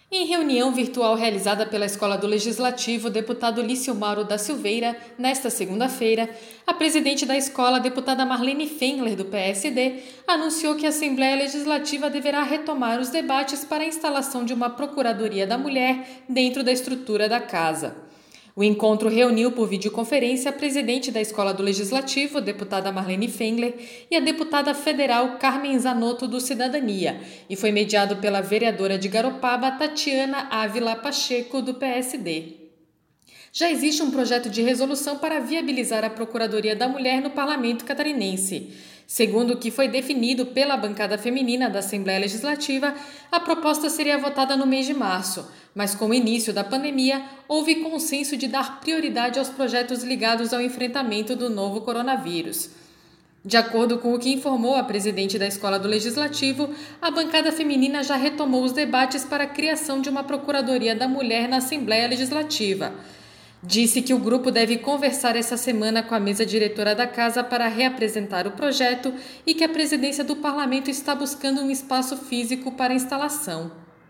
Em reunião virtual realizada pela Escola do Legislativo, o deputado Lício Mauro da Silveira, nesta segunda-feira, a presidente da escola, a deputada Marlene Fengler, do PSD, anunciou que a Assembleia Legislativa deverá retomar os debates para a instalação de uma Procuradoria da Mulher dentro da estrutura da Casa. O encontro reuniu por videoconferência a presidente da Escola do Legislativo, a deputada Marlene Fengler, e a deputada federal Carmen Zanotto, do Cidadania, e foi mediado pela vereadora de Garopaba, Tatiana Ávila Pacheco, do PSD. Já existe um projeto de resolução para viabilizar a Procuradoria da Mulher no Parlamento catarinense. Segundo o que foi definido pela bancada feminina da Assembleia Legislativa, a proposta seria votada no mês de março, mas com o início da pandemia, houve consenso de dar prioridade aos projetos ligados ao enfrentamento do novo coronavírus. De acordo com o que informou a presidente da Escola do Legislativo, a bancada feminina já retomou os debates para a criação de uma Procuradoria da Mulher na Assembleia Legislativa. Disse que o grupo deve conversar essa semana com a mesa diretora da Casa para reapresentar o projeto e que a presidência do Parlamento está buscando um espaço físico para a instalação.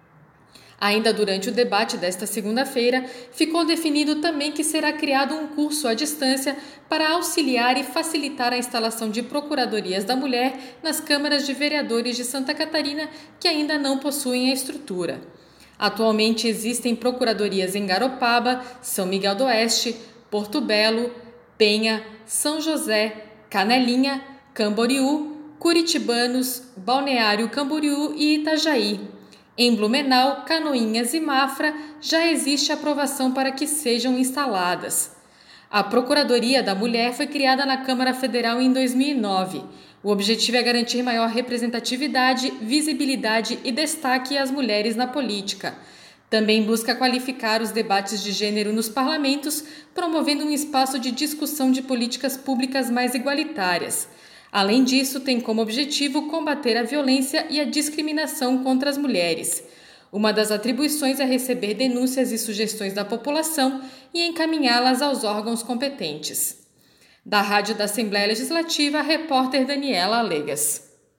Ainda durante o debate desta segunda-feira, ficou definido também que será criado um curso à distância para auxiliar e facilitar a instalação de procuradorias da mulher nas câmaras de vereadores de Santa Catarina que ainda não possuem a estrutura. Atualmente existem procuradorias em Garopaba, São Miguel do Oeste, Porto Belo, Penha, São José, Canelinha, Camboriú, Curitibanos, Balneário Camboriú e Itajaí. Em Blumenau, Canoinhas e Mafra já existe aprovação para que sejam instaladas. A Procuradoria da Mulher foi criada na Câmara Federal em 2009. O objetivo é garantir maior representatividade, visibilidade e destaque às mulheres na política. Também busca qualificar os debates de gênero nos parlamentos, promovendo um espaço de discussão de políticas públicas mais igualitárias. Além disso, tem como objetivo combater a violência e a discriminação contra as mulheres. Uma das atribuições é receber denúncias e sugestões da população e encaminhá-las aos órgãos competentes. Da Rádio da Assembleia Legislativa, a repórter Daniela Alegas.